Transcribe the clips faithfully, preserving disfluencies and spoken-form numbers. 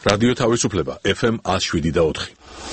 რადიო თავისუფლება ეფ ემ one oh seven და four.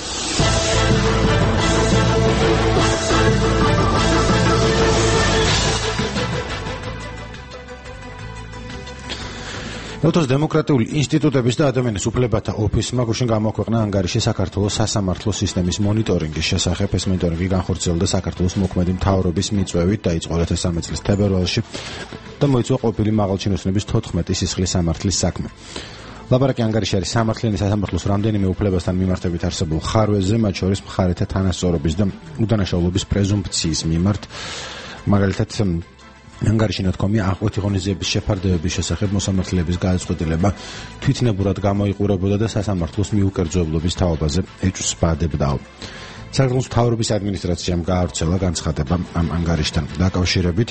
ელთოს დემოკრატიული ინსტიტუტების და ადამიანის უფლებათა ოფისმა გუშინ გამოაქვეყნა ანგარიში საქართველოს სასამართლო სისტემის მონიტორინგის შესახებ. ეს მონიტორინგი განხორციელდა საქართველოს მოქმედი მთავრობის მიწვევით, დაიწყო two thousand thirteen წლის თებერვალში და მოიწვია ყოფილი მაღალჩინოსნების fourteen სისხლის სამართლის საქმე. ლაბარაკი ანგარიში არის სამართლიანი სასამართლოს რამდენიმე უფლებასთან მიმართებით არსებულ ხარვეზე, მათ შორის მხარეთა თანასწორობის და უდანაშაულობის პრეზუმპციის მიმართ. მაგალითად, ანგარიში ნათქვამია აღკვეთი ღონისძიების შეფარდებების შესახებ მოსამართლეების გადაწყვეტილება თვითნებურად გამოიყურებოდა და სასამართლოს მიუკერძოებლობის თაობაზე ეჭვსბადებდაო. საქართველოს მთავრობის ადმინისტრაციამ გაავრცელა განცხადება ამ ანგარიშთან დაკავშირებით.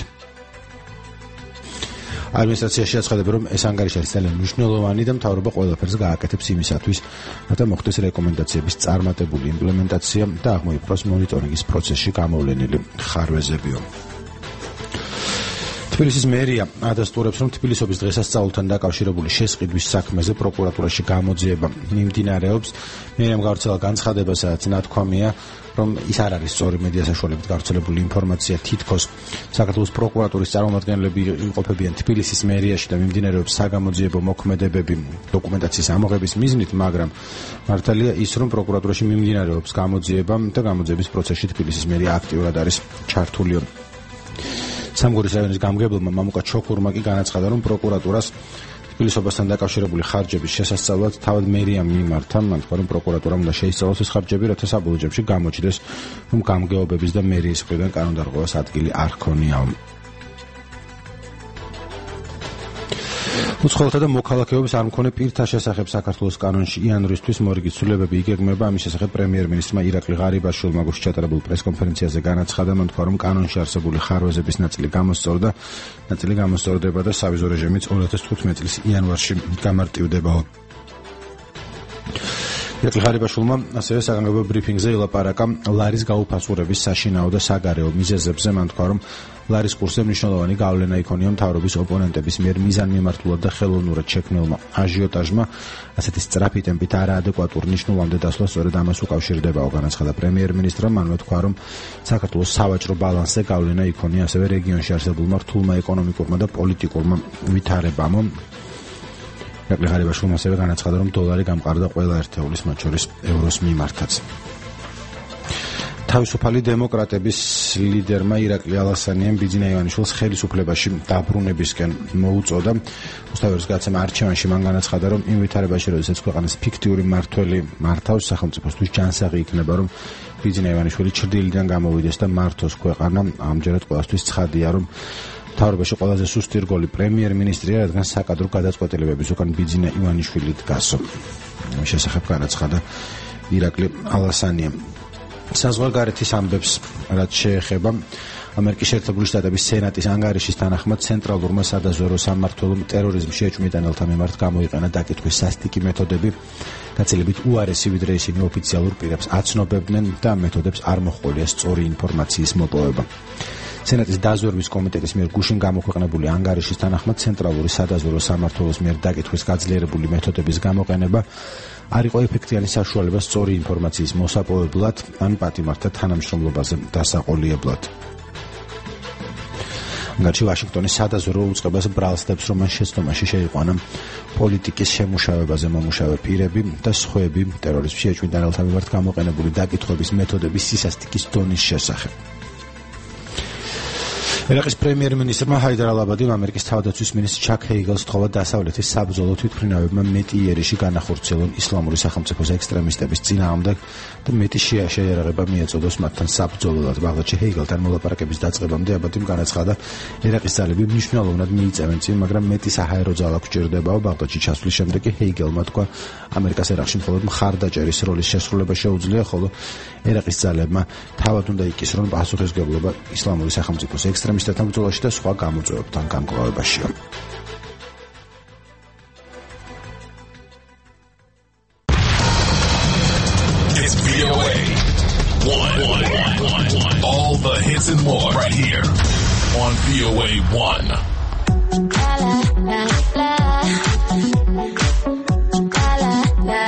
ადმინისტრაციაში აცხადება, რომ ეს ანგარიში არის ძალიან მნიშვნელოვანი და მთავრობა ყველაფერს გააკეთებს იმისათვის, რათა მოხდეს რეკომენდაციების წარმატებული იმპლემენტაცია და აღმოიფროს მონიტორინგის პროცესში გამოვლენილი ხარვეზებიო. თბილისის მერია ადასტურებს, რომ თბილისობის დღესასწაულთან დაკავშირებული შესყიდვის საქმეზე პროკურატურაში გამოძიება მიმდინარეობს. მერიამ გავრცელა განცხადება, სადაც ნათქვამია, რომ ის არ არის სწორი მედია საშუალებით გავრცელებული ინფორმაცია, თითქოს საქართველოს პროკურატურის წარმომადგენლები იმყოფებიან თბილისის მერიაში და მიმდინარეობს საგამოძიებო მოქმედებები დოკუმენტაციის ამოღების მიზნით, მაგრამ მართალია ის, რომ პროკურატურაში მიმდინარეობს გამოძიება და გამოძიების პროცესში თბილისის მერია აქტიურად არის ჩართული. სამგორის რაიონის გამგებელმა მამუკა ჩოქურმა კი განაცხადა, რომ პროკურატურას თბილისობასთან დაკავშირებული ხარჯების შესასწავლად თავად მერიამ მიმართა. მან თქვა, რომ პროკურატურამ უნდა შეისწავლოს ეს ხარჯები, რათა საბოლოო ჯამში გამოჩნდეს, რომ გამგეობების და მერიის მხრიდან კანონდარღვევას ადგილი არ ჰქონიაო. უცხოელთა და მოქალაქეობის არ მქონე პირთა შესახებ საქართველოს კანონში იანვრისთვის მორიგი ცვლილებები იგეგმება. ამის შესახებ პრემიერ-მინისტრმა ირაკლი ღარიბაშვილმა გუშინ ჩატარებულ პრესკონფერენციაზე განაცხადა, მან თქვა, რომ კანონში არსებული ხარვეზების ნაწილი გამოსწორდა, ნაწილი გამოსწორდება და სავიზო რეჟიმიც two thousand fifteen წლის იანვარში გამარტივდებაო. ირაკლი ღარიბაშვილმა ასევე საგანგებო ბრიფინგზე ელაპარაკა ლარის გაუფასურების საშინაო და საგარეო მიზეზებზე. მან თქვა, რომ ლარის კურსზე მნიშვნელოვანი გავლენა იქონია მთავრობის ოპონენტების მიერ მიზანმიმართულად და ხელოვნურად შექმნილმა აჟიოტაჟმა, ასეთი სწრაფი ტემპით არაადეკვატურ ნიშნულამდე დასვლა სწორედ ამას უკავშირდებაო. განაცხადა პრემიერ-მინისტრმა. მან თქვა, რომ საქართველოს სავაჭრო ბალანსზე გავლენა იქონია ასევე რეგიონში არსებულმა რთულმა ეკონომიკურმა და პოლიტიკურმა ვითარებამ. ირაკლი ღარიბაშვილმა ასევე განაცხადა, რომ დოლარი გამყარდა ყველა ერთეულის, მათ შორის ევროს მიმართაც. თავისუფალი დემოკრატების ლიდერმა ირაკლი ალასანიამ ბიძინა ივანიშვილს ხელისუფლებაში დაბრუნებისკენ მოუწოდა. უსტავერის გადაცემა არჩევანში მან განაცხადა, რომ იმ ვითარებაში, როდესაც ქვეყანას ფიქტიური მმართველი მართავს, სახელმწიფოსთვის ჯანსაღი იქნება, რომ ბიძინა ივანიშვილი ჩრდილიდან გამოვიდეს და მართოს ქვეყანა. ამჯერად ყველასთვის ცხადია, რომ მთავრობაში ყველაზე სუსტი რგოლი პრემიერ-მინისტრია, რადგან საკადრო გადაწყვეტილებების უკან ბიძინა ივანიშვილი დგასო. ამის შესახებ განაცხადა ირაკლი ალასანიამ. საზღვარგარეთის ამბებს, რაც შეეხება ამერიკის შეერთებული შტატების სენატის ანგარიშის თანახმად, ცენტრალურმა სადაზვერვო სამმართველომ ტერორიზმში ეჭვმიტანელთა მიმართ გამოიყენა დაკითხვის სასტიკი მეთოდები, გაცილებით უარესი, ვიდრე ისინი ოფიციალურ პირებს აცნობებდნენ და მეთოდებს არ მოჰყოლია სწორი ინფორმაციის მოპოვება. სენატის დაზვერვის კომიტეტის მიერ გუშინ გამოქვეყნებული ანგარიშის თანახმად, ცენტრალური სადაზვერვო სამმართველოს მიერ დაკითხვის გაძლიერებული მეთოდების გამოყენება არ იყო ეფექტიანი საშუალება სწორი ინფორმაციის მოსაპოვებლად ან პატიმართა თანამშრომლობაზე დასაყოლიებლად. ანგარიში ვაშინგტონის სადაზვერვო უწყებას ბრალსდებს, რომ მან შეცდომაში შეიყვანა პოლიტიკის შემუშავებაზე მომუშავე პირები და სხვები ტერორიზმში ეჭვმიტანელთა მიმართ გამოყენებული დაკითხვების მეთოდების სისასტიკის დონის შესახებ. ერაყის პრემიერ-მინისტრმა ჰაიდარ ალ-აბადიმ ამერიკის თავდაცვის მინისტრ ჩაკ ჰეიგელს სთხოვა დასავლეთის საბრძოლო თვითმფრინავებმა მეტი იერიში განახორციელონ ისლამური სახელმწიფოს ექსტრემისტების წინააღმდეგ და მეტი შეიარაღება მიეწოდოს მათთან საბრძოლოდ. ბაღდადში ჰეიგელთან მოლაპარაკების დაწყებამდე აბადიმ განაცხადა, ერაყის ძალები მნიშვნელოვნად მიიწევენ წინ, მაგრამ მეტი საჰაერო ძალა გვჭირდებაო. ბაღდადში ჩასვლის შემდეგ ჰეიგელმა თქვა, ამერიკას ერაყში მხოლოდ მხარდაჭერის როლის შესრულება შეუძლია, ხოლო ერაყის ძალებმა თავად უნდა იკისრონ პასუხისმგებლობა ისლამური სახელმწიფოს ექსტრემისტებთან ბრძოლაში და სხვა გამოწვევებთან გამკლავებაშიო. It's V O A one, one, one, one, one. All the hits and more right here on V O A one. La, la, la, la. La, la, la.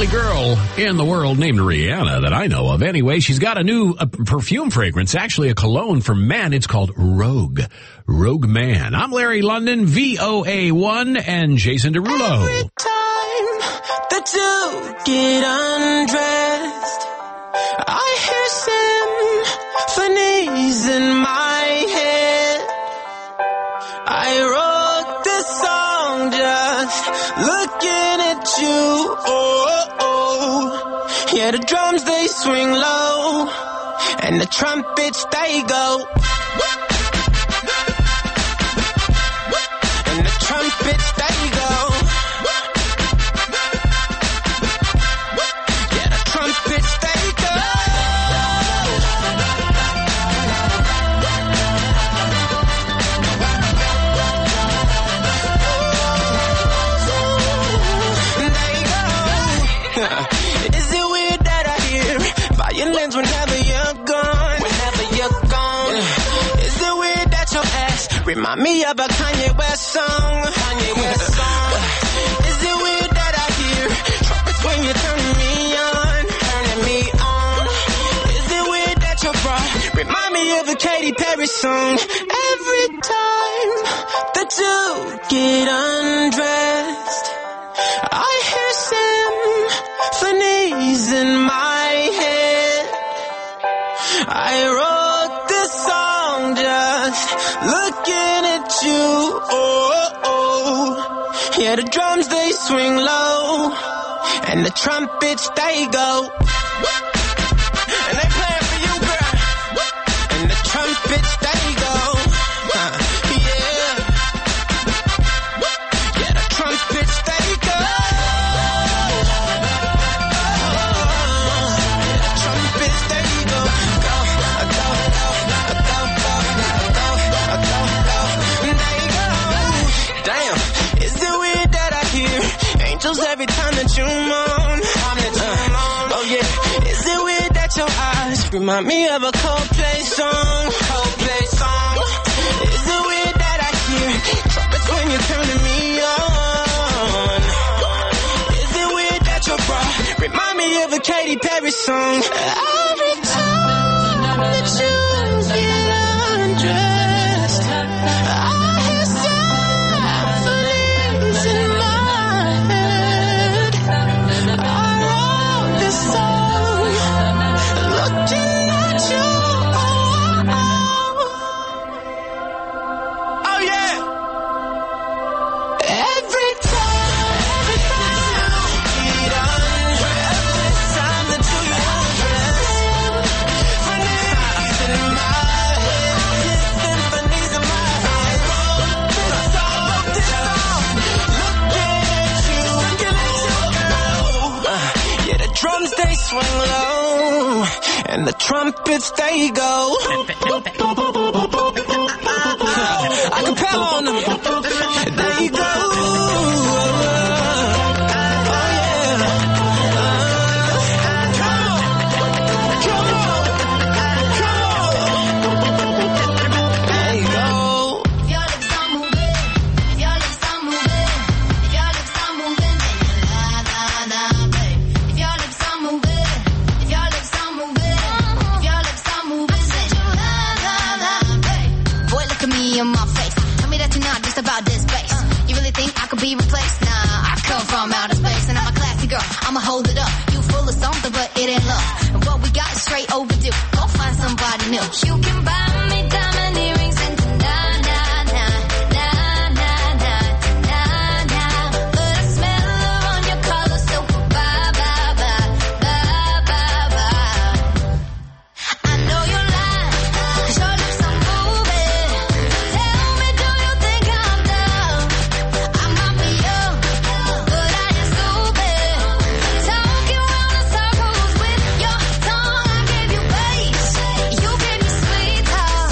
girl in the world named Rihanna that I know of. Anyway, she's got a new uh, perfume fragrance, actually a cologne for men. It's called Rogue. Rogue Man. I'm Larry London, V O A one, and Jason Derulo. Every time that you get undressed, I hear symphonies in my head. I wrote this song just looking at you. Oh, oh. Yeah, the drums, they swing low, and the trumpets, they go. And the trumpets, they go. Yeah, the trumpets, they go. Is it weird that I hear violins whenever you're gone? Whenever you're gone. Is it weird that your ass remind me of a Kanye West song? Kanye West song. Is it weird that I hear trumpets when you're turning me on? Turning me on. Is it weird that your bra remind me of a Katy Perry song? Every time that you get undressed, I hear symphonies in my head. I wrote this song just looking at you. Oh, oh. Yeah, the drums, they swing low, and the trumpets, they go. And they play it for you, girl. And the trumpets, they go. Uh, yeah. Yeah, the trumpets, they go. Every time that you moan, uh, oh yeah. Is it weird that your eyes remind me of a Coldplay song? Coldplay song. Is it weird that I hear trumpets when you're turning me on? Is it weird that your bra remind me of a Katy Perry song? Every time that you get undressed, I hear symphonies in my swing low, and the trumpets, they go. Acapella on them. There you go. Be replaced. Nah, I come from outer space and I'm a classy girl. I'ma hold it up. You full of something, but it ain't love. And what we got is straight overdue. Go find somebody new. You can buy me diamond earrings and nah, nah, nah, nah, nah, nah, nah, nah. But I smell her on your collar, so bye, bye, bye, bye, bye, bye. I know you're lying, 'cause your lips are moving. Tell me, do you think I'm dumb? Talking round in circles with your tongue. I gave you bass, you gave me sweet talk.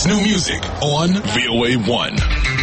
It's new music on V O A one.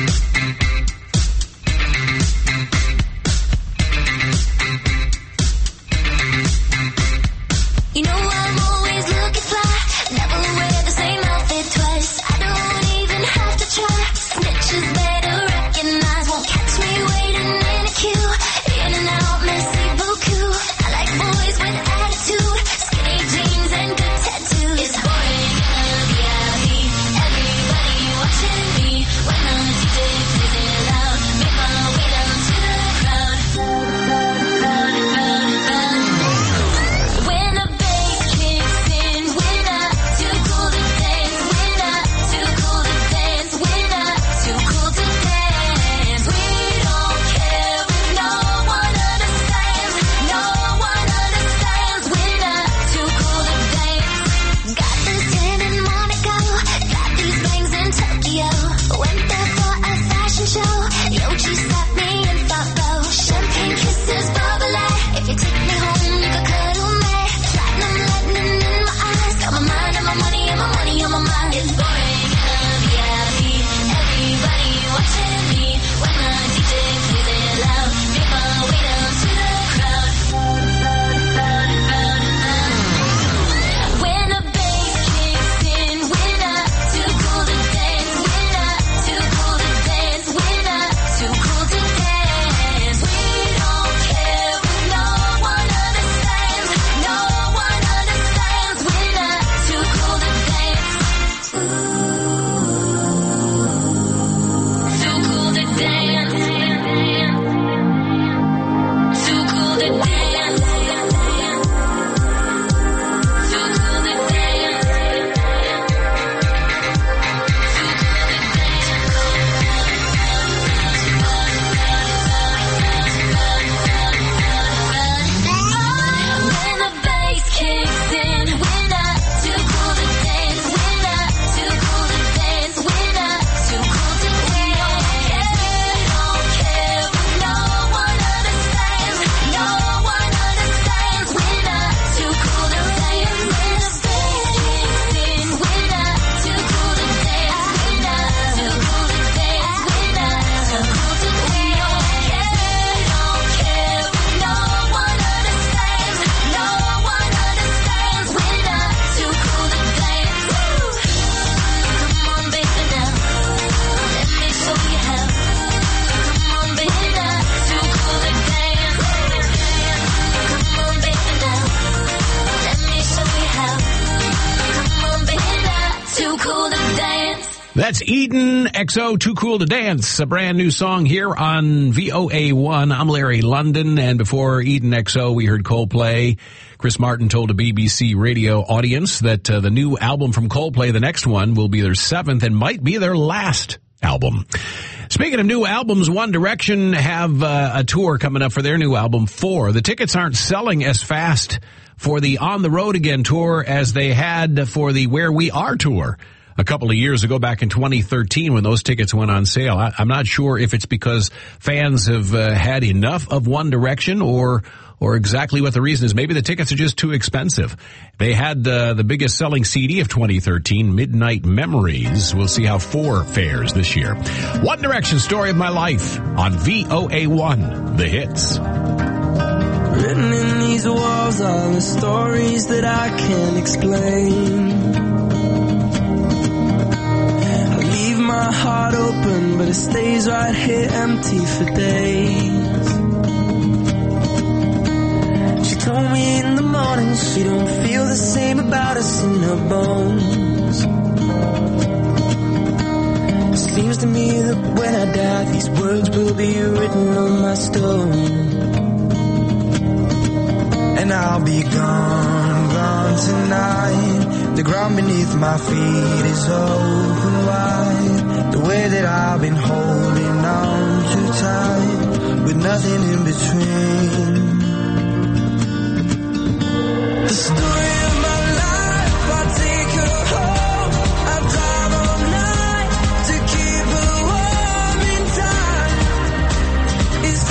You know I'm always looking fly, never wear the same outfit twice. I don't even have to try. Snitches better recognize, won't catch me waiting in a queue. In and out, messy beaucoup. I like boys with attitude, skinny jeans and good tattoos. It's boring in a V I P, everybody watching me. When the D J plays it loud, make my way down to the crowd. Crowd, crowd, crowd. When the bass kicks in, we're not too cool to dance. We're not too cool to dance. We're not too cool to dance. We don't care if no one understands. No one understands. We're not too cool to dance. Got this tan in Monaco, got these bangs in Tokyo. Went there for a fashion show. Yoji slapped me in Fabo. Champagne kisses bubbly. If you take me home, you can cuddle me. Platinum lightning in my eyes. Got my mind and my money and my money on my mind. It's boring in a V I P. Everybody watching me. When the D J plays it loud, make my way down to the crowd. When the bass kicks in, we're not too cool to dance. We're not too cool to dance. We're not too cool to dance. We don't care if no one understands. No one understands. We're not too cool to dance. Too cool to dance. Too cool to dance. Too cool to dance. When the bass kicks in, we're not too cool to dance. We're not too cool to dance. We're not too cool to dance. We don't care if no one understands. No one understands. We're not too cool to dance. When the bass kicks in, we're not too cool to dance. We're not too cool to dance. We're not too cool to dance. We don't care, don't care if no one understands. No one understands. We're not too cool to dance. Come on, baby, now. Let me show you how. Come on, baby, now. Too cool to dance. Come on, baby, now. Let me show you how. Come on, baby, now. Too cool to dance. That's Eden X O, Too Cool to Dance, a brand new song here on V O A one. I'm Larry London, and before Eden X O, we heard Coldplay. Chris Martin told a B B C radio audience that uh, the new album from Coldplay, the next one, will be their seventh and might be their last album. Speaking of new albums, One Direction have uh, a tour coming up for their new album, Four. The tickets aren't selling as fast for the On the Road Again tour as they had for the Where We Are tour a couple of years ago, back in twenty thirteen, when those tickets went on sale. I, I'm not sure if it's because fans have uh, had enough of One Direction or or exactly what the reason is. Maybe the tickets are just too expensive. They had uh, the biggest selling C D of twenty thirteen, Midnight Memories. We'll see how Four fares this year. One Direction, Story of My Life on V O A one, The Hits. Written in these walls are the stories that I can't explain. My heart open, but it stays right here empty for days. She told me in the morning she don't feel the same about us in her bones. It seems to me that when I die, these words will be written on my stone. And I'll be gone, gone tonight. The ground beneath my feet is open wide. The way that I've been holding on too tight, with nothing in between. The story of my life, I take her home. I drive all night to keep her warm in time. It's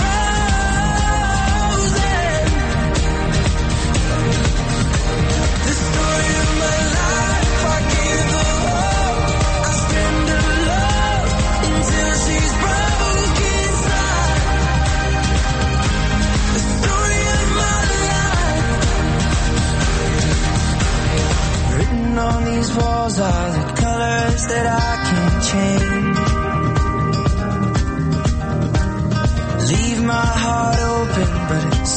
frozen. The story of my life, I give her hope. I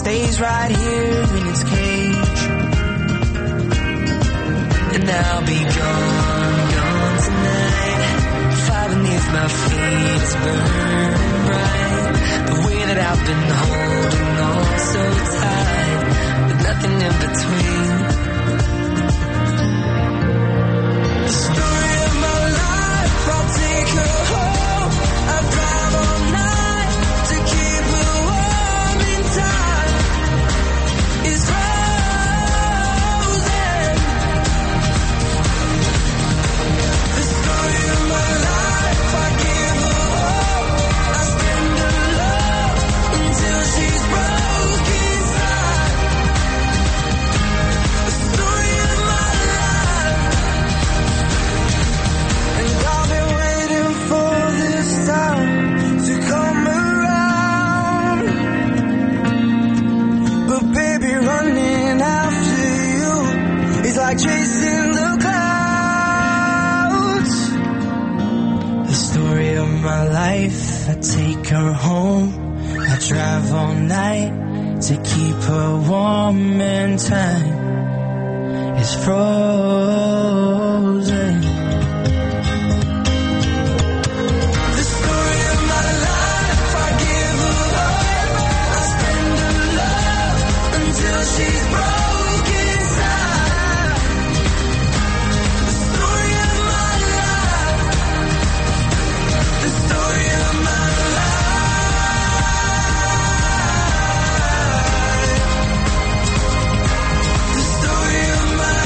stays right here in its cage. And I'll be gone, gone tonight. Fire beneath my feet is burning bright. The way that I've been holding on so tight, with nothing in between. The story of my life, I'll take her home. I'll drive all night to keep her warm in time. It's frozen. The story of my life, I give her hope. I spend her love until she's broke inside. The story of my life. And I've been waiting for this time to come around. But baby, running after you is like chasing the clouds. The story of my life, I take her home. I drive all night to keep her warm and time is frozen. The story of my life, I give her hope. I spend her love until she's broke inside. The story of my life. The story of my life. The story of my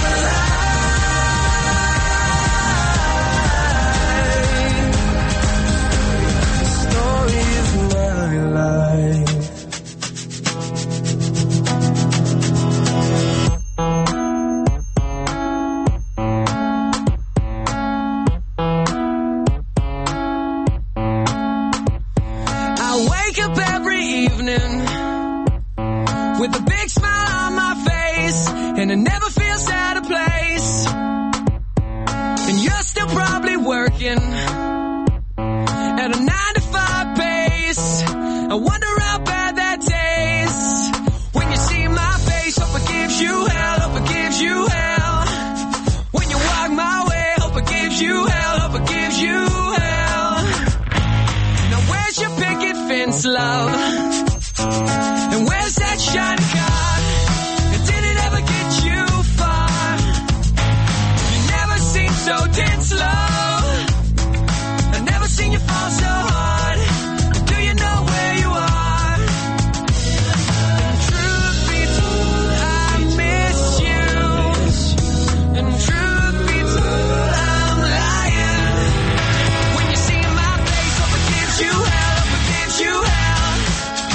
and it never feels out of place. And you're still probably working at a nine to five pace. I wonder how bad that tastes when you see my face. Hope it gives you hell, hope it gives you hell. When you walk my way, hope it gives you hell, hope it gives you hell. Now where's your picket fence, love? And where's that shiny car? And did it ever get you far? You never seem so dead slow. I've never seen you fall so hard. Do you know where you are? And truth be told, I miss you. And truth be told, I'm lying. When you see my face, hope it gives you hell, hope it gives you hell.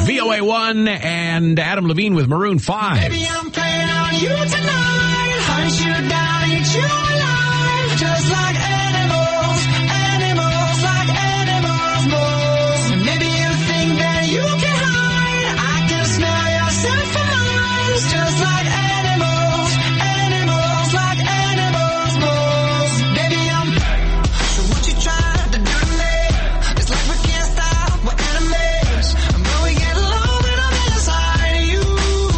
V O A one and Adam Levine with Maroon five. Baby, I'm playing on you tonight. Hunt you down, eat you alive. Just like animals, animals, like animals, moles. And maybe you think that you can hide. I can smell yourself for miles. Just like animals, animals, like animals, moles. Baby, I'm. So what you trying to do to me? It's like we can't stop, we're enemies. And when we get along, then I'm inside of you.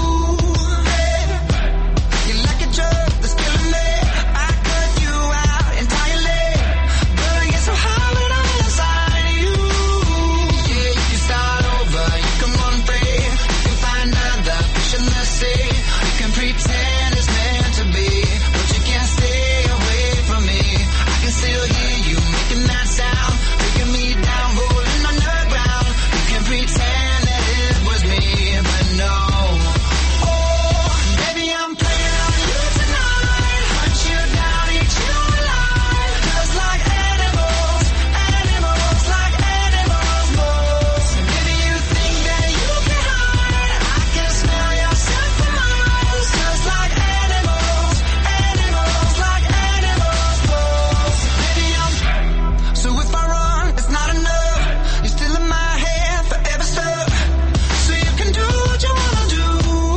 You're like a drug that's killing me. I cut you out entirely. But I get so high when I'm inside of you. Yeah, you can start over, you can run free. You can find another fish in the sea. You can pretend it's meant to be, but you can't stay away from me. I can still hear you making that sound, taking me down, rolling on the ground. You can pretend that it was me, but no. Oh, baby, I'm playing on you tonight. Hunt you down, eat you alive. Just like animals, animals, like animals, moles. And maybe you think that you can hide. I can smell yourself for miles. Just like animals, animals, like animals, moles. Baby, I'm. So if I run, it's not enough. You're still in my head, forever stuck. So you can do what you wanna do.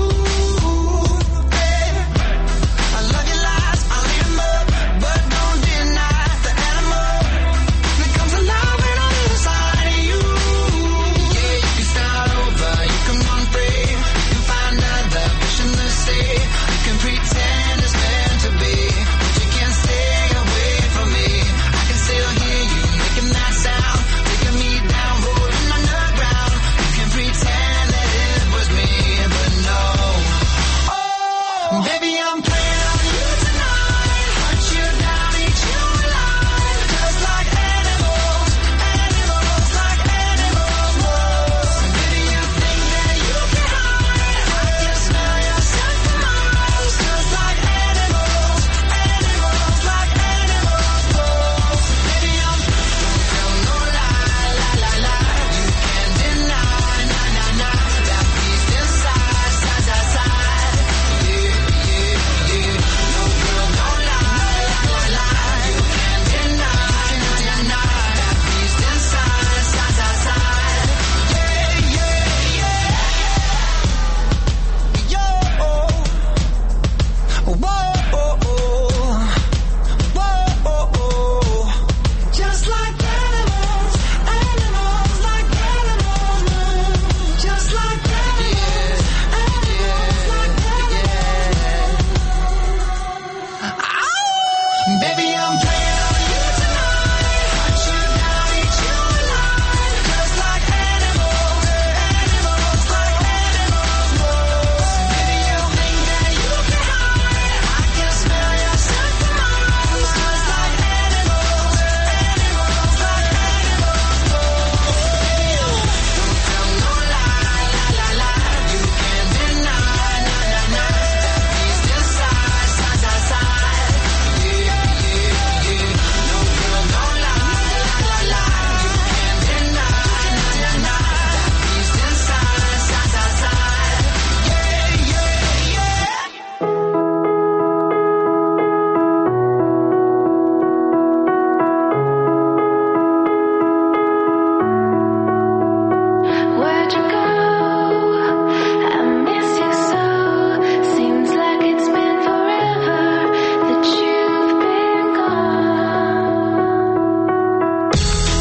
Baby, I love your lies, I'll eat 'em up, but don't deny the animal that comes alive when I'm inside of you. Yeah, you can start over, you can run free, you can find another fish in the sea. You can pretend it's meant to be, but you can't stay away from me. I can still hear you making that sound, taking me down, rolling on the ground. You can pretend that it was me, but no. Oh, baby, I'm playing on you tonight. Hunt you down, eat you alive. Just like animals, animals, like animals, moles. And maybe you think that you can hide. I can smell yourself for miles. Just like animals, animals, like animals, moles. Baby, I'm. Don't tell no lie, lie, lie, lie. You can't deny, nah, nah, nah. That beast inside, side, side, side. Yeah, yeah, yeah. No girl, don't lie, lie, lie, lie. You can't deny, deny. That beast inside, side, side, side. Yeah, yeah, yeah. Yo, whoa, whoa, whoa. Just like animals, animals, like animals, moves. Just like animals, animals, like animals. Ow! Baby, I'm playing on you tonight. Hunt you down, eat you alive. Just like animals, animals, like animals, moves. Maybe you think that you can hide. I can smell yourself for miles. Just like animals, animals, like animals, moves. Don't tell no lie, lie, lie, lie. You can't deny, nah, nah, nah. That beast inside, side, side, side. Yeah, yeah, yeah. No girl, don't lie, lie, lie, lie. You can't deny, nah, nah, nah. That beast inside, side, side, side. Yeah, yeah, yeah. Where'd you go? I miss you so. Seems like it's been forever that you've been gone.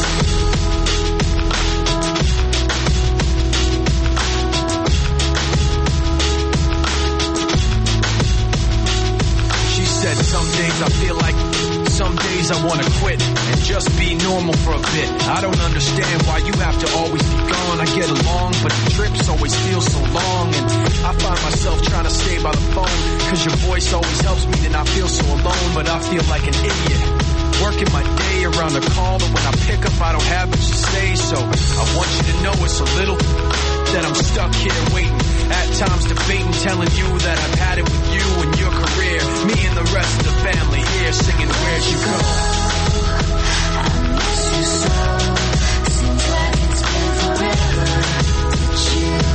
She said some days I feel like, some days I wanna quit and just be normal for a bit. I don't understand why you have to always be gone. I get along, but the trips always feel so long. And I find myself trying to stay by the phone, cause your voice always helps me to not feel so alone. But I feel like an idiot, working my day around a call, and when I pick up I don't have much to say. So I want you to know it's a little that I'm stuck here waiting, at times debating, telling you that I've had it with you and your career. Me and the rest of the family here singing Where'd You Go? I miss you so. Seems like it's been forever that you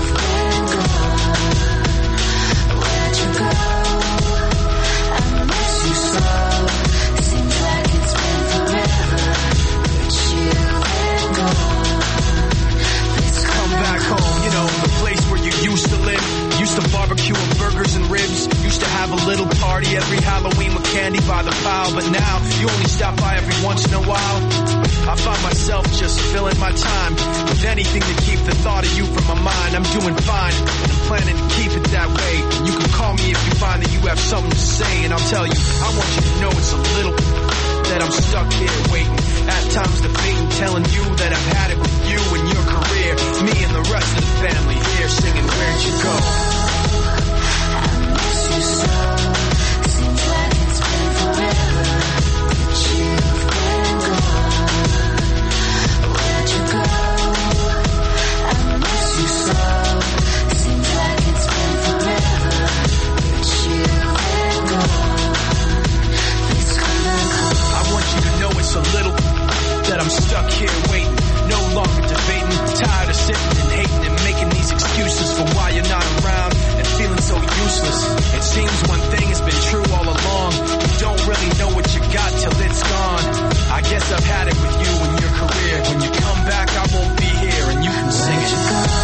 every Halloween with candy by the pile, but now you only stop by every once in a while. I find myself just filling my time with anything to keep the thought of you from my mind. I'm doing fine, and I'm planning to keep it that way. You can call me if you find that you have something to say, and I'll tell you, I want you to know it's a little that I'm stuck here waiting. At times debating, telling you that I've had it with you and your career. Me and the rest of the family here singing, where'd you go? I miss you so. Seems like it's been forever that you've been gone. Where'd you go? I miss you so. Seems like it's been forever that you've been gone. Please come back home. I want you to know it's a little that I'm stuck here waiting, no longer debating, tired of sitting and hating and making these excuses for why you're not around and feeling so useless. It seems one thing has been true all along. You don't really know what you got till it's gone. I guess I've had it with you and your career. When you come back, I won't be here and you can sing it.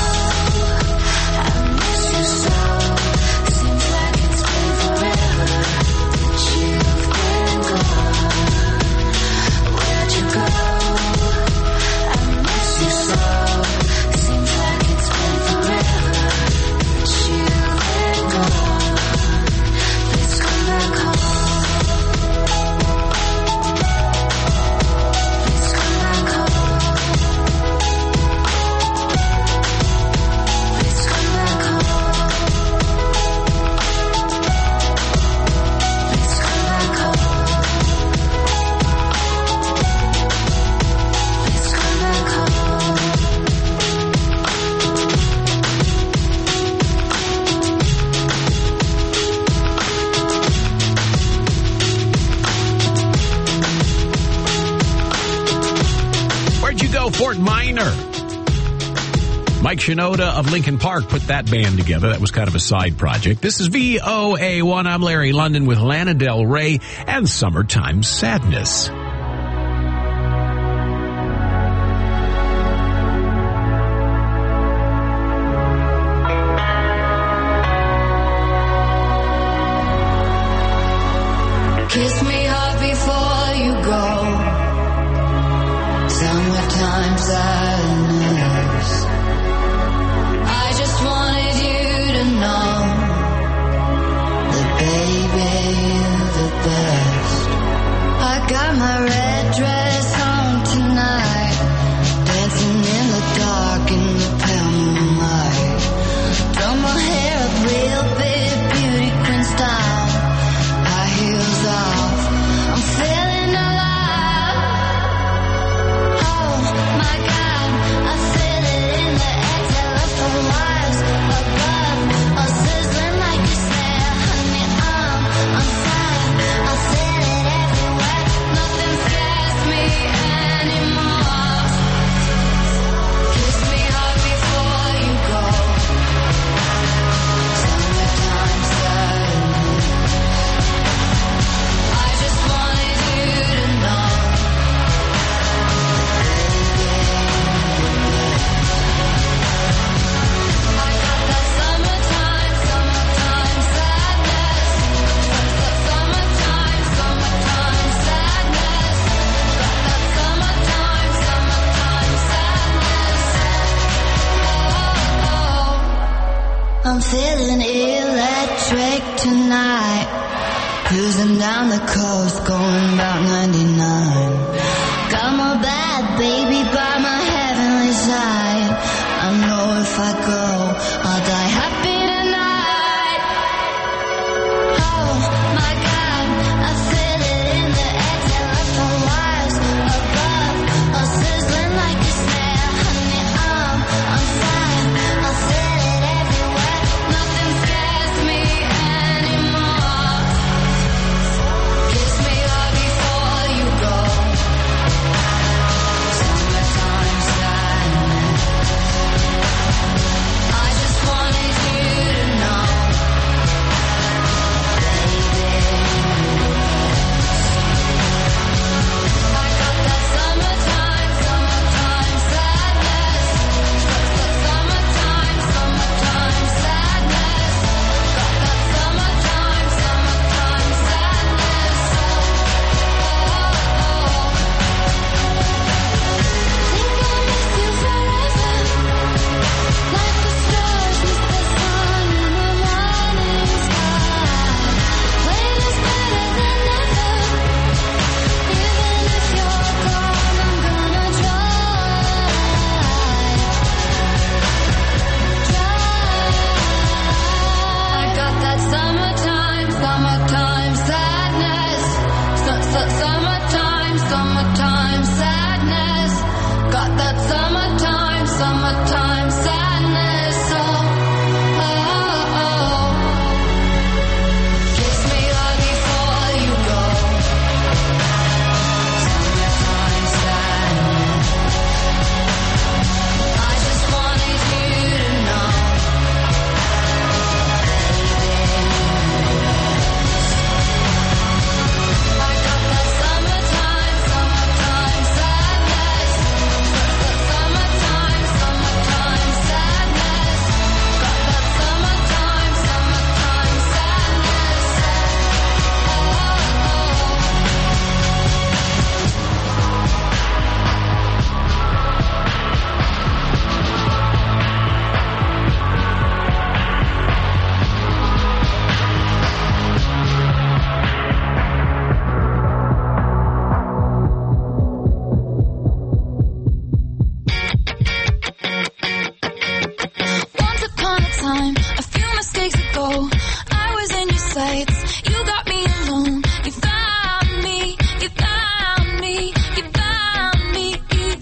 I miss you so. Seems like it's been forever that you've been gone. Where'd you go? I miss you so. Seems like it's been forever that you've been gone. Please come back home. Please come back home. Please come back home. Please come back home. Please come back home. Where'd you go, Fort Minor? Mike Shinoda of Lincoln Park put that band together. That was kind of a side project. This is V O A one. I'm Larry London with Lana Del Rey and Summertime Sadness. Kiss me hard before you go. Summertime sadness. I just wanted you to know that baby, you're the best. I got my red dress on tonight, dancing in the dark in the pale moonlight. Done my hair up real big, beauty queen style. High heels off, I'm feeling alive. Oh my God, I feel it in the air. Telephone wires above, all sizzling like a snare. Honey, I'm on fire. I feel it everywhere. Nothing scares me anymore. Kiss me hard before you go. Summertime sadness. I just wanted you to know. I got that summertime, summertime sadness. Got that summertime, summertime sadness. Got that summertime, summertime sadness. Oh, I'm feeling electric tonight. Cruising down the coast, going about ninety-nine. Got my bad baby by my heavenly side. I know if I go, I'll die happy tonight. Oh my God, I feel it in the air. Telephone wires above, all sizzling like a snare. Honey, I'm on fire. I feel it everywhere. Nothing scares me anymore. Kiss me hard before you go. Summertime sadness. I just fights. You got me alone. You found me. You found me. You found me.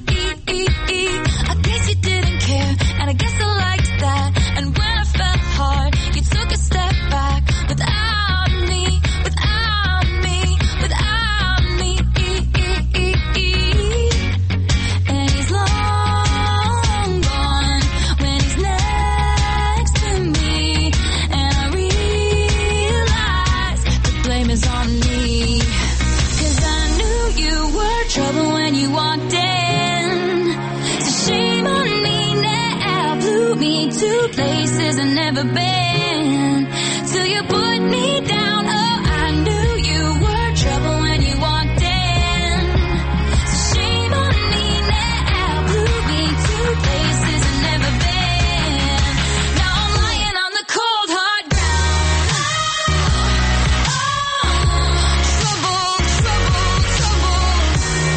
I guess you didn't care, and I guess I liked that. And when I fell hard, you took a step back. Without me, without me, without me. And he's long gone when he's next to me. And I realize the blame is on me. 'Cause I knew you were trouble when you walked in. So shame on me now. Blew me to places I've never been. Till you put me down. Oh, I knew you were trouble when you walked in. So shame on me now. Blew me to places I've never been. Now I'm lying on the cold hard ground. Trouble, trouble, trouble.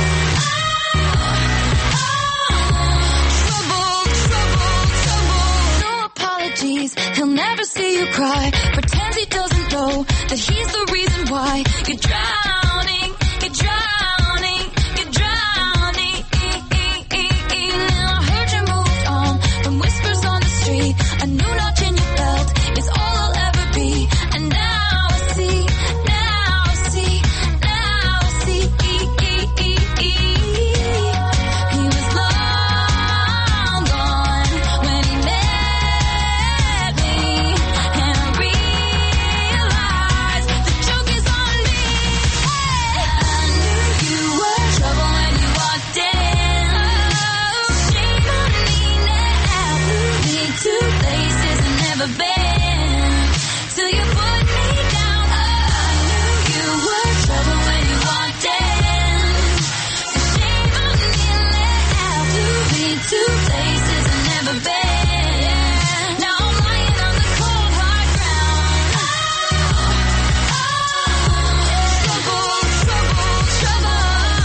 Trouble, trouble, trouble. No apologies, he'll never see you cry. Pretends he doesn't know that he's the reason why you're drowning, you're drowning, you're drowning. Now I heard you moved on from whispers on the street. A new notch in your belt is all I'll ever be. And now I see, now I see, now I see. He was long gone when he met me. And I realized the joke is on me. I knew you were trouble when you walked in. So shame on me now. Blew me to places I've never been. Till you put me down. I knew you were trouble when you walked in. So shame on me now. Blew me to places I've never been. Now I'm lying on the cold hard ground. Trouble, trouble, trouble.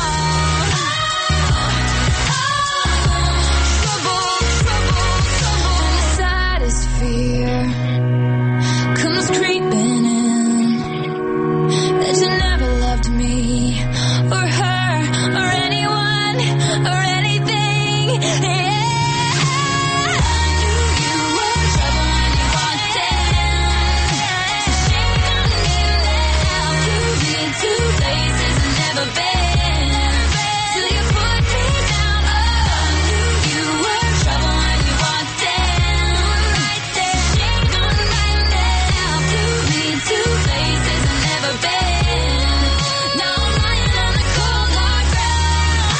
Trouble, trouble, trouble. And the saddest fear comes creeping in, that you never loved me or her or anyone or anything. Yeah. I knew you were trouble when you walked in. So shame on me now. Blew me to places I've never been. Till you put me down. Oh, I knew you were trouble when you walked in. Right there. Shame on me now. Blew me to places I've never been. Now I'm lying on the cold hard ground.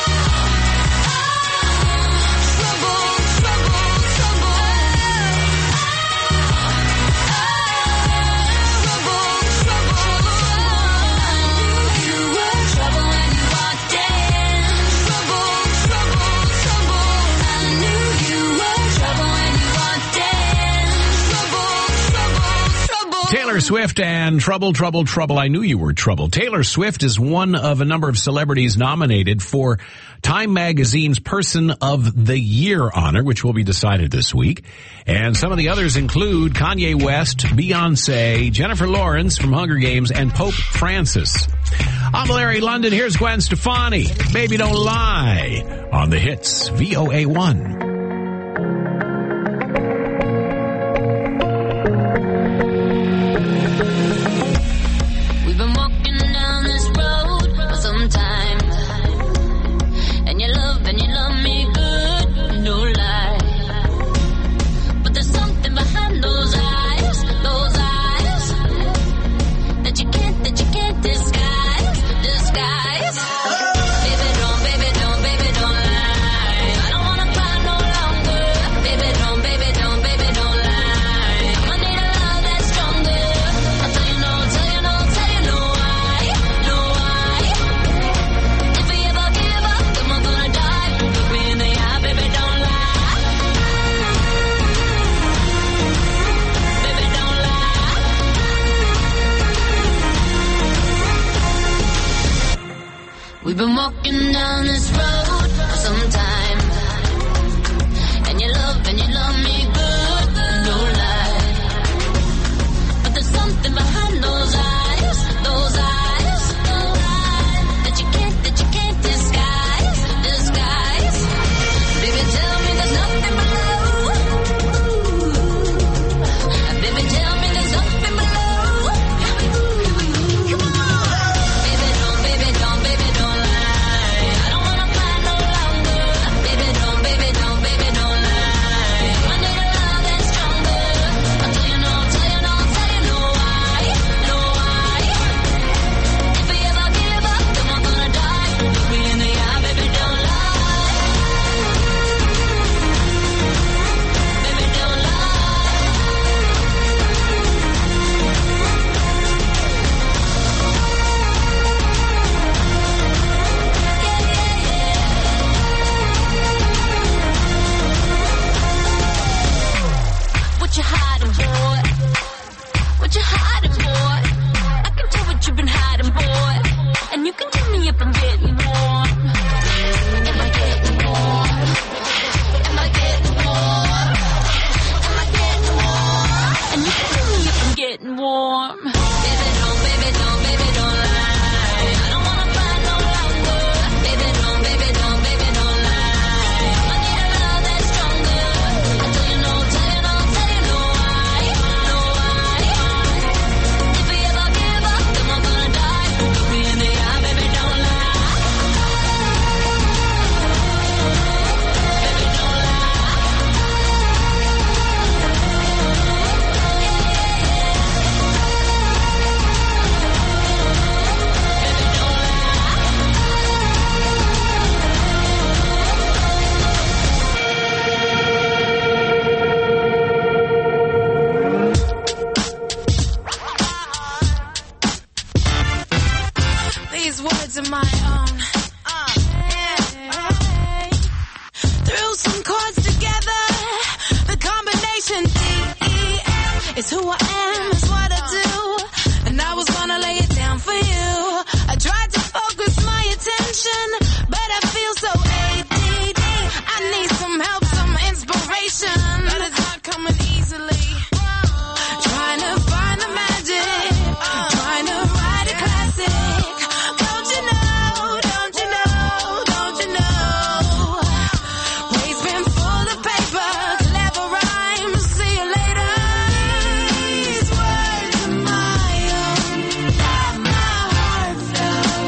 Trouble, trouble, trouble. Trouble, trouble. I knew you were trouble when you walked in. Trouble, trouble, trouble. I knew you were trouble when you walked in. Trouble, trouble, trouble. Taylor Swift and Trouble, Trouble, Trouble. I knew you were trouble. Taylor Swift is one of a number of celebrities nominated for Time Magazine's Person of the Year honor, which will be decided this week. And some of the others include Kanye West, Beyonce, Jennifer Lawrence from Hunger Games, and Pope Francis. I'm Larry London. Here's Gwen Stefani. Baby Don't Lie on the hits V O A one. We've been walking down this road for some time, and you love and you love me good, no lie. But there's something behind those eyes, those eyes, that you can't, that you can't disguise, disguise. Baby, don't, baby, don't, baby, don't lie. I don't wanna cry no what you hiding, boy? What you hiding, boy? I can tell what you've been hiding, boy. And you can tell me if I'm getting warm. Am I getting warm? Am I getting warm? Am I getting warm? And you can tell me if I'm getting warm. Baby, don't, baby, don't, baby, don't lie. I don't wanna fight no longer. Baby, don't, baby, don't, baby, don't lie. I need a love that's stronger. I tell you no, tell you no, tell you no why, no why. If we ever give up, then we're gonna die. Look me in the eye, baby, don't lie. Baby, don't These words are my own. Uh, yeah. Threw some chords together. The combination D E F is who I am, is what I do. And I was gonna lay it down for you. I tried to focus my attention, but I feel so A D D. I need some help, some inspiration, but it's not coming easily. Trying to find the magic, trying to write a classic. Don't you know, don't you know, don't you know? Waves been full of paper, clever rhymes, see you later. These words are my own, let my heart flow.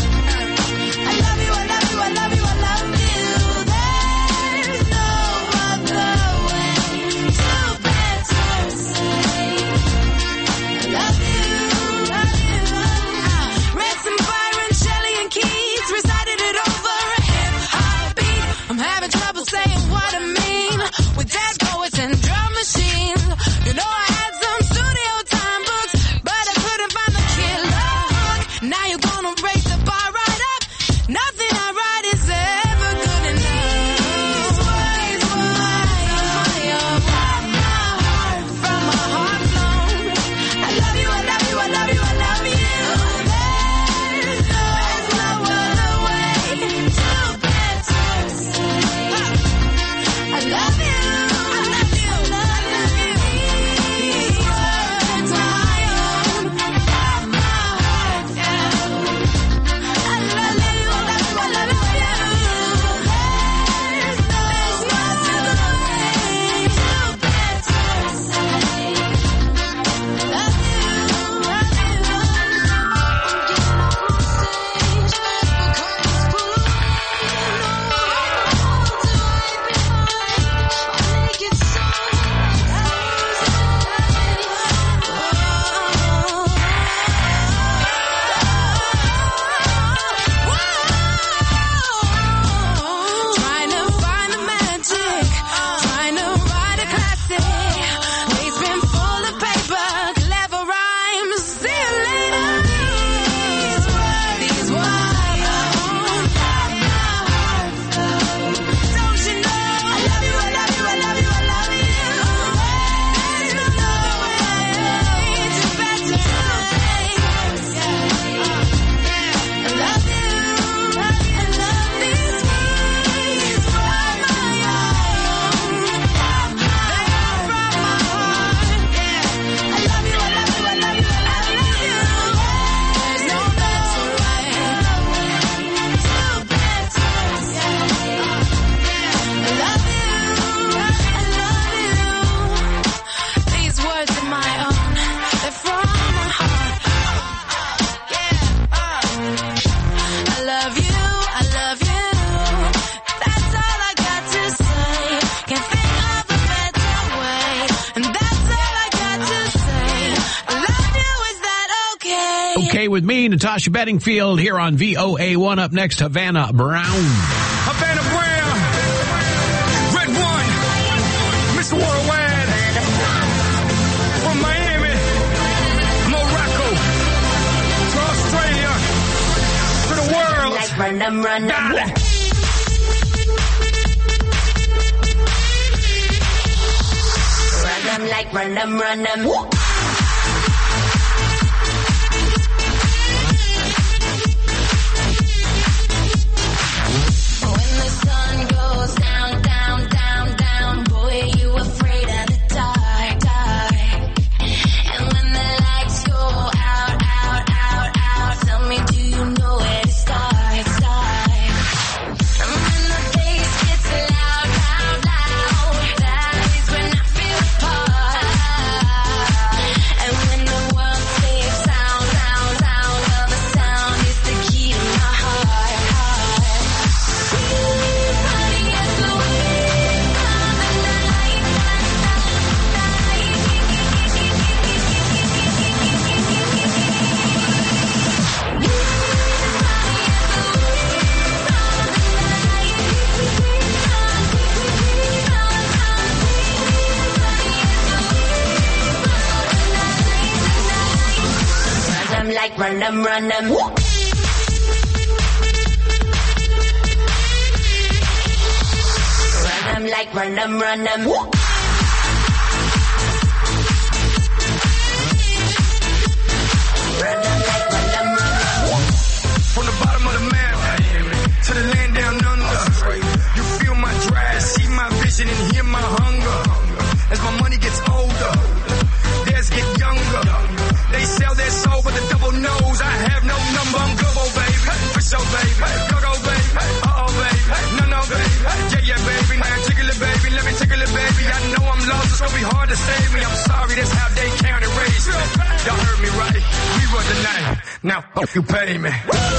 I love you, I love you, I love you, I love you. There's no other way to better say I love you, love you. Read some Byron, Shelley, and Keats, recited it over a hip-hop beat. I'm having trouble saying what I mean with dead poets and drum machines. You know I had some studio time books, but I couldn't find the killer hook. Now you're gonna raise the bar right up. Nothing I write is ever good enough. These words were my own, my heart from my heart flown. I love you, I love you, I love you, I love you. There's no, there's no other way to better say I love you, I love you, I love you. These words are my own, my heart flown. I love you, I love you, I love you, I love you. There's no, there's no other way to better say I love you, trying to find the magic, trying to write a classic. Waves been full of paper, clever rhymes. See you later. These words, these words, my heart flow. Don't you know? I love you, I love you, I love you, I love you. There's no way to better say I love you, I love these words from my own. They're from my heart. I love you, I love you, I love you, I love you. There's no better way to better say I love you, I love you. These words are my own. They're from my heart. Yeah. I love you, I love you. That's all I got to say. Can't think of a better way. And that's all I got to say. I love you, is that okay? Okay with me, Natasha Bedingfield here on V O A one. Up next, Havana Brown. Havana Brown, Red One, Mister Worldwide, from Miami, Morocco, to Australia, to the world. Like run them, run them. Dale. Run them like run them, run them. When the sun goes down, down, down, down, boy, you afraid of the dark, dark. And when the lights go out, out, out, out, tell me, do you know where to start, start? And when the bass gets loud, loud, loud, that is when I feel the part. And when the world says sound, sound, sound, well, the sound is the key to my heart, heart. Honey, it's the wind of the night, night, run them like run them, run them. Run them like run them, run them. Run them like run them, run them. From the bottom of the map to the land down under. You feel my drive, see my vision, and hear my hunger. As my money gets older, theirs get younger. They sell their soul with a double nose. I have no number, I'm global, baby. For sure, baby. Go, go, baby. Uh-oh, baby. No, no, baby. Yeah, yeah, baby. Now tickle it, baby. Let me tickle it, baby. I know I'm lost, it's gonna be hard to save me. I'm sorry, that's how they count and raise me. Y'all heard me right. We run the night. Now, fuck you pay me.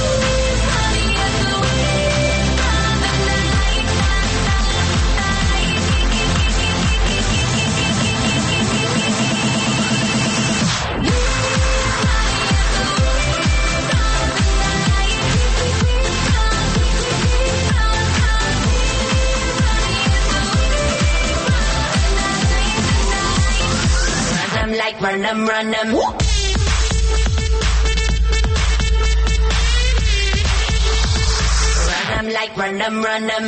Run them like run them, run them. Run them like run them, run them.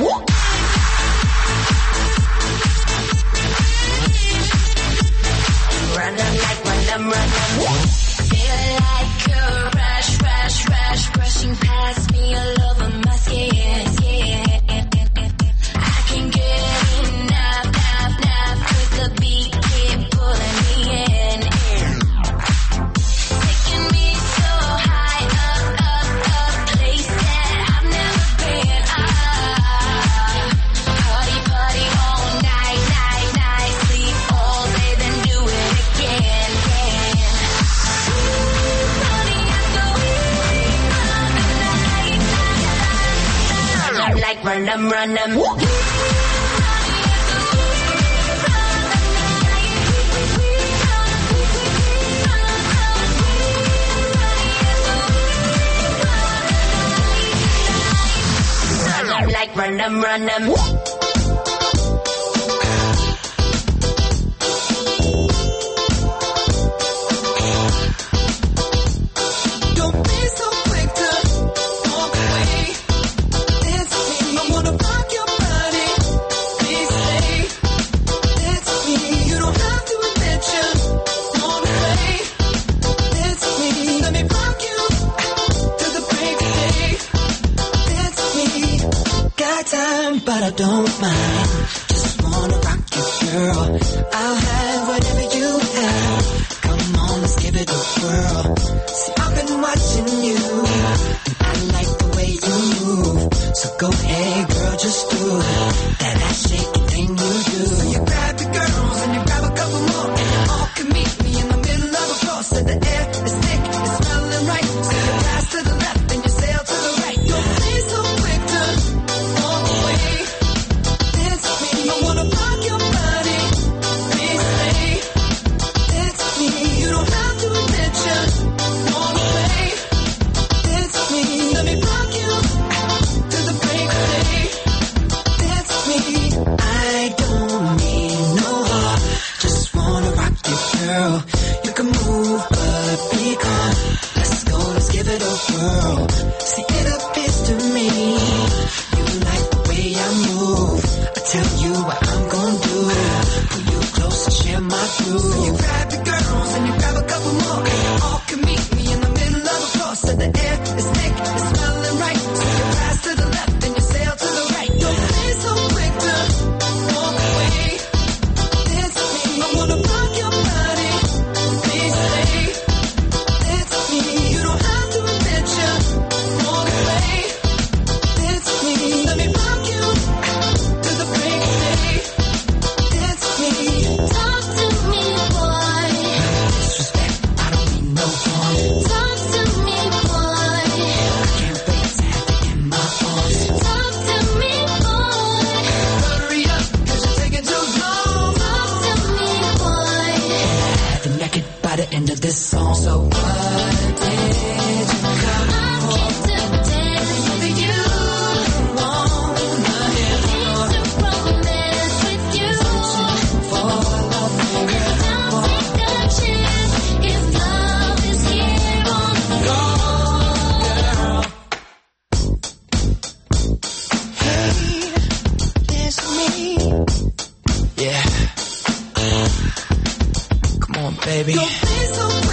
Run them like run them, run them. Feel like a rush, rush, rush, brushing past me all over my skin, skin. I can get enough, enough, enough, 'cause the beat keep pulling me in, in. Taking me so high up, up, up, place that I've never been. Ah, party, party all night, night, night, sleep all day, then do it again, again. Honey, it's the wind of the night, night, night. Run them like run them, run them. Run them like run them, run them. Don't be so quick to walk away. It's me. I wanna rock your body. Please stay. It's me. You don't have to admit you wanna play. It's me. Let me rock you to the break of day. It's me. Got time, but I don't mind. Just wanna rock you, girl. I'll have whatever you have. Come on, let's give it a whirl. See, I've been watching you, and I like the way you move. So go ahead, girl, just do that ass shaking thing you do. So you grab your girls and you grab a couple more, and you all can meet me in the middle of the floor. So the air is thick, it's smelling right. So you pass to the left and you sail to the right. Don't be so quick to walk away. It's me. I wanna rock your body. Please stay. It's me. You don't have to admit you wanna play. It's me. Let me rock you to the break of day. It's me. I don't need no heart. Just wanna rock you, girl. You can move, but be calm. Let's go, let's give it a whirl. See, it appears to me you like the way I move. I tell you what I'm gonna do. Pull you close and share my right through. So you grab your girls and you grab a couple more. And you all can meet me in the middle of the floor. So the air is thick, it's smelling right. So you pass to the left and you sail to the right. Don't be so quick to walk away. It's me, I wanna rock your body. Please stay. It's me, you don't have to admit you walk away. It's me, let me rock you to the break of day. It's me. Talk to me, boy. Disrespect, I don't mean no harm. Talk to me, boy. I can't wait to have it in my arms. Talk to me, boy. Hurry up, cause you're taking too long. Talk to me, boy. Have you naked by the end of this song. So what did you come I came to dance with you. wanna hear Came to romance with you. for love? Now take a chance if love is here on the Hey, it's me. Yeah. Come on, baby. Don't be so